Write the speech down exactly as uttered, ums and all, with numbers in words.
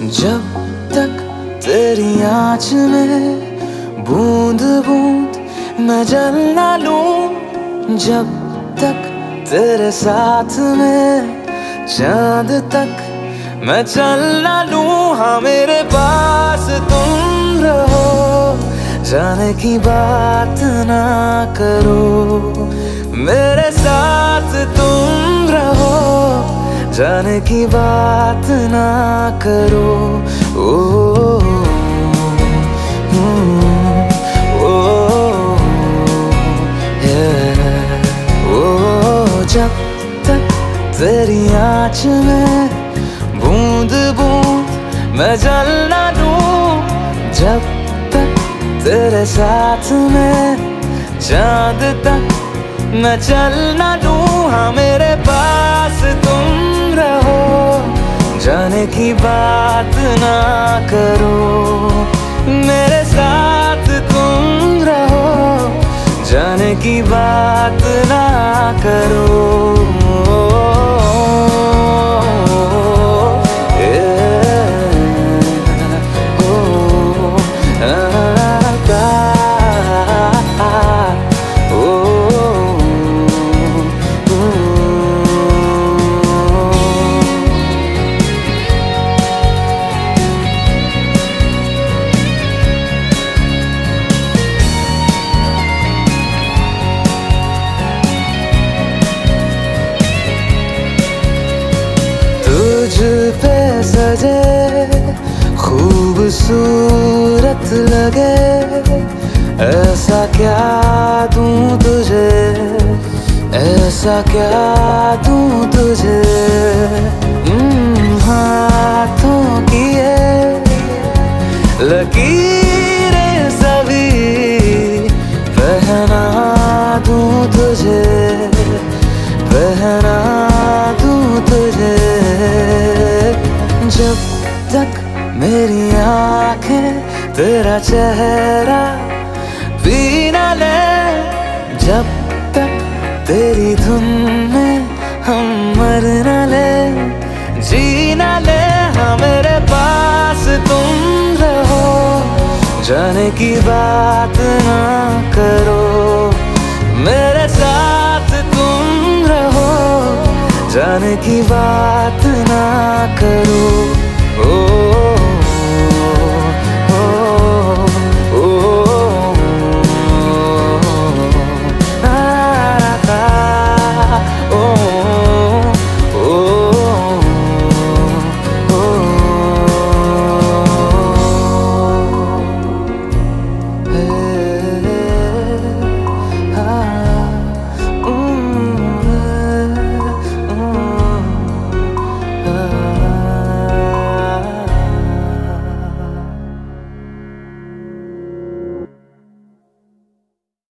जब तक तेरी आँच में बूंद बूंद मैं जल ना लूं, जब तक तेरे साथ में चांद तक मैं चल ना लूं। हाँ मेरे पास तुम रहो, जाने की बात ना करो, मेरे साथ तुम रहो, जाने की बात ना करो। ओ, ओ, ओ, जब तक तेरी आँच में बूंद बूंद मैं जल ना लूं, जब तक तेरे साथ में चांद तक मैं चल ना लूं। हाँ मेरे पास तुम रहो, जाने की बात ना करो, मेरे साथ तुम रहो, जाने की बात ना करो। तुझ पे सजे खूबसूरत लगे, ऐसा क्या दूं तुझे, ऐसा क्या दूं तुझे। हाथों की ये लकीरें सभी पहना दूं तुझे, पहना दूं तुझे। जब तक मेरी आंखें तेरा चेहरा पी ना ले, जब तक तेरी धुन में हम मर ना ले, जी ना ले। हाँ मेरे पास तुम रहो, जाने की बात ना करो, मेरे साथ तुम रहो, जाने की बात ना करो।